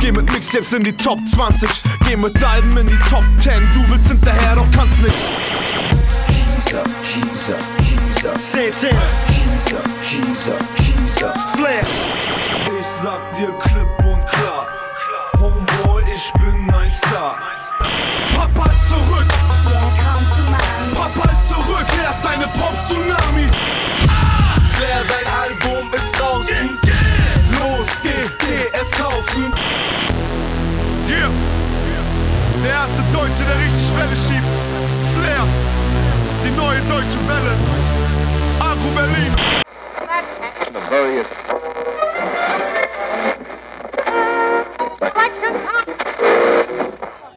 Geh mit Mixtapes in die Top 20, geh mit Alben in die Top 10. Du willst hinterher, doch kannst nicht. Keys up, keys up, keys up. Santana. Keys up, keys up, keys up. Flair. Ich sag dir klipp und klar, Homeboy, ich bin ein Star. Papa ist zurück, Papa ist zurück, er ist eine Pop-Tsunami. Flair, sein Album ist draußen. Los, geh es kaufen. Yeah. Der erste Deutsche, der richtig Welle schiebt. Flair, die neue deutsche Welle. Agro Berlin.